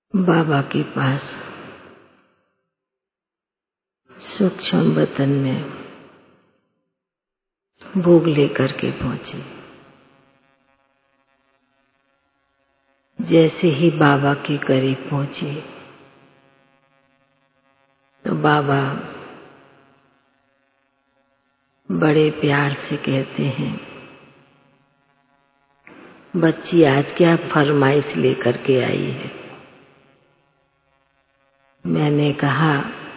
बाबा के पास सूक्ष्म वतन में भोग लेकर के पहुंची। जैसे ही बाबा के करीब पहुंची तो बाबा बड़े प्यार से कहते हैं, बच्ची आज क्या फरमाइश लेकर के आई है। मैंने कहा,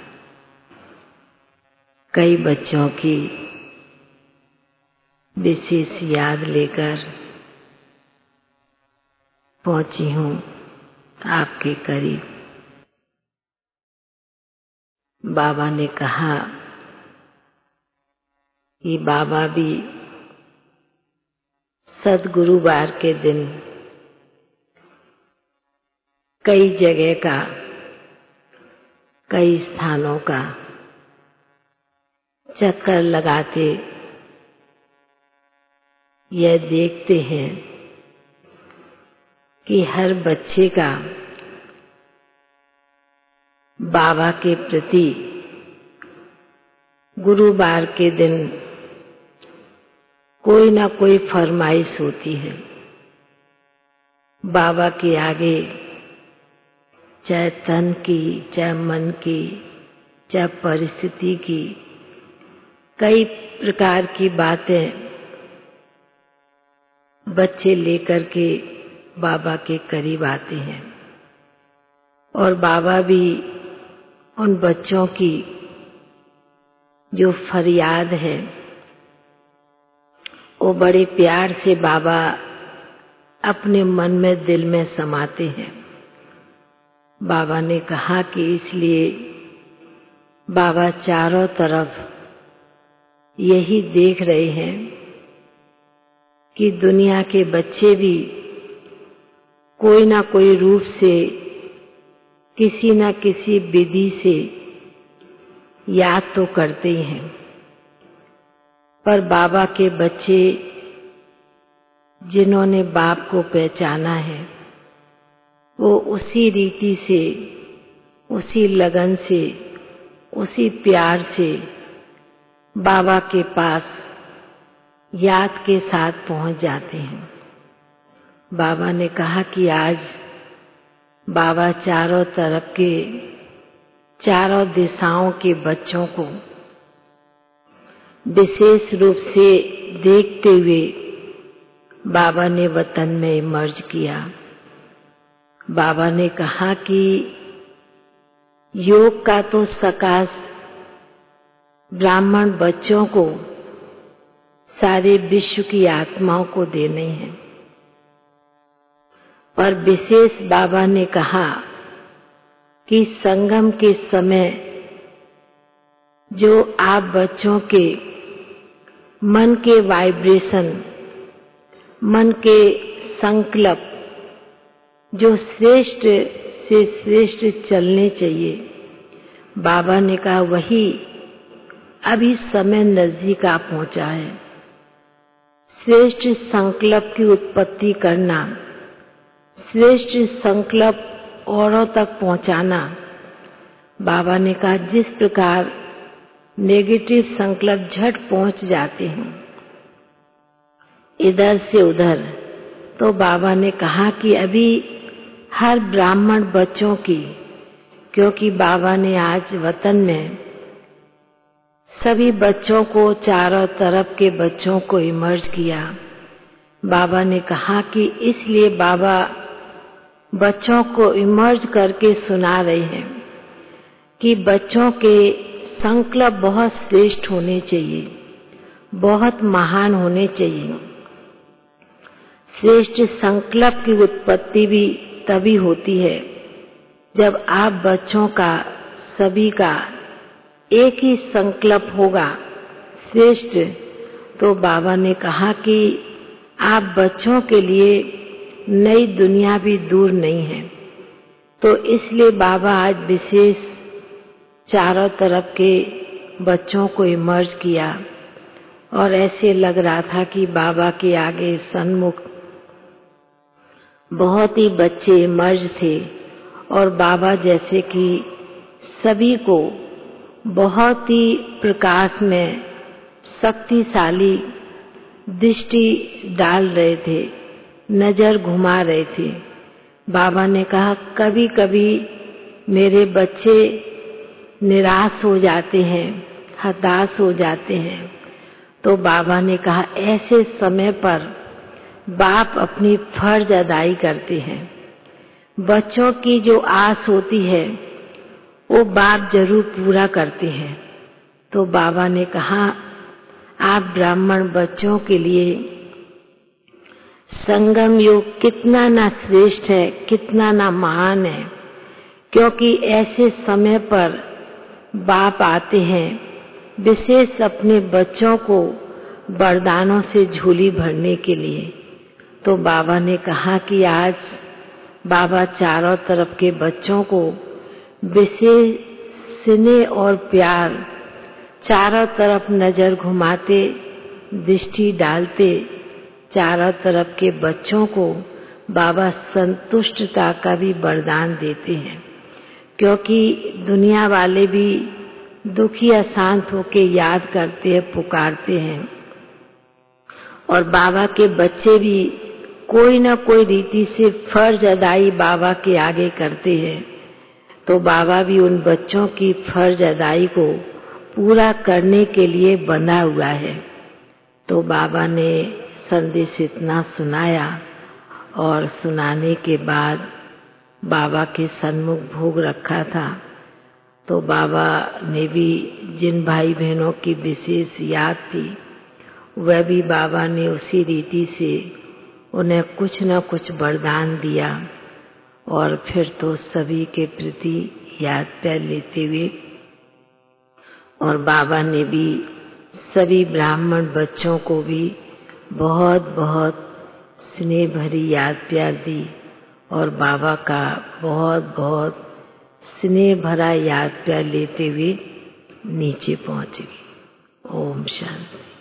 कई बच्चों की विशेष याद लेकर पहुंची हूं आपके करीब। बाबा ने कहा कि बाबा भी सद्गुरुवार के दिन कई जगह का, कई स्थानों का चक्कर लगाते यह देखते हैं कि हर बच्चे का बाबा के प्रति गुरुवार के दिन कोई ना कोई फरमाइश होती है। बाबा के आगे चाहे तन की, चाहे मन की, चाहे परिस्थिति की, कई प्रकार की बातें बच्चे लेकर के बाबा के करीब आते हैं और बाबा भी उन बच्चों की जो फरियाद है वो बड़े प्यार से बाबा अपने मन में, दिल में समाते हैं। बाबा ने कहा कि इसलिए बाबा चारों तरफ यही देख रहे हैं कि दुनिया के बच्चे भी कोई ना कोई रूप से, किसी न किसी विधि से याद तो करते ही हैं, पर बाबा के बच्चे जिन्होंने बाप को पहचाना है वो उसी रीति से, उसी लगन से, उसी प्यार से बाबा के पास याद के साथ पहुंच जाते हैं। बाबा ने कहा कि आज बाबा चारों तरफ के, चारों दिशाओं के बच्चों को विशेष रूप से देखते हुए बाबा ने वतन में इमर्ज किया। बाबा ने कहा कि योग का तो सकाश ब्राह्मण बच्चों को, सारे विश्व की आत्माओं को देने हैं, पर विशेष बाबा ने कहा कि संगम के समय जो आप बच्चों के मन के वाइब्रेशन, मन के संकल्प जो श्रेष्ठ से श्रेष्ठ चलने चाहिए, बाबा ने कहा वही अभी समय नजदीक आ पहुंचा है। श्रेष्ठ संकल्प की उत्पत्ति करना, श्रेष्ठ संकल्प औरों तक पहुंचाना। बाबा ने कहा जिस प्रकार नेगेटिव संकल्प झट पहुंच जाते हैं इधर से उधर, तो बाबा ने कहा कि अभी हर ब्राह्मण बच्चों की, क्योंकि बाबा ने आज वतन में सभी बच्चों को, चारों तरफ के बच्चों को इमर्ज किया। बाबा ने कहा कि इसलिए बाबा बच्चों को इमर्ज करके सुना रहे हैं कि बच्चों के संकल्प बहुत श्रेष्ठ होने चाहिए, बहुत महान होने चाहिए। श्रेष्ठ संकल्प की उत्पत्ति भी तभी होती है जब आप बच्चों का, सभी का एक ही संकल्प होगा श्रेष्ठ। तो बाबा ने कहा कि आप बच्चों के लिए नई दुनिया भी दूर नहीं है। तो इसलिए बाबा आज विशेष चारों तरफ के बच्चों को इमर्ज किया और ऐसे लग रहा था कि बाबा के आगे सन्मुख बहुत ही बच्चे इमर्ज थे और बाबा जैसे कि सभी को बहुत ही प्रकाश में शक्तिशाली दृष्टि डाल रहे थे, नजर घुमा रहे थे। बाबा ने कहा कभी कभी मेरे बच्चे निराश हो जाते हैं, हताश हो जाते हैं। तो बाबा ने कहा ऐसे समय पर बाप अपनी फर्ज अदाई करते हैं। बच्चों की जो आस होती है वो बाप जरूर पूरा करते हैं। तो बाबा ने कहा आप ब्राह्मण बच्चों के लिए संगम योग कितना ना श्रेष्ठ है, कितना ना महान है, क्योंकि ऐसे समय पर बाप आते हैं विशेष अपने बच्चों को वरदानों से झोली भरने के लिए। तो बाबा ने कहा कि आज बाबा चारों तरफ के बच्चों को विशेष स्नेह और प्यार, चारों तरफ नजर घुमाते, दृष्टि डालते, चारों तरफ के बच्चों को बाबा संतुष्टता का भी वरदान देते हैं, क्योंकि दुनिया वाले भी दुखी अशांत होके याद करते हैं, पुकारते हैं, और बाबा के बच्चे भी कोई न कोई रीति से फर्ज अदाई बाबा के आगे करते हैं। तो बाबा भी उन बच्चों की फर्ज अदाई को पूरा करने के लिए बंधा हुआ है। तो बाबा ने संदेश इतना सुनाया और सुनाने के बाद बाबा के सन्मुख भोग रखा था। तो बाबा ने भी जिन भाई बहनों की विशेष याद थी वह भी बाबा ने उसी रीति से उन्हें कुछ न कुछ वरदान दिया, और फिर तो सभी के प्रति याद प्यार लेते हुए और बाबा ने भी सभी ब्राह्मण बच्चों को भी बहुत बहुत स्नेह भरी याद प्यार दी, और बाबा का बहुत बहुत स्नेह भरा याद प्यार लेते हुए नीचे पहुंच गए। ओम शांति।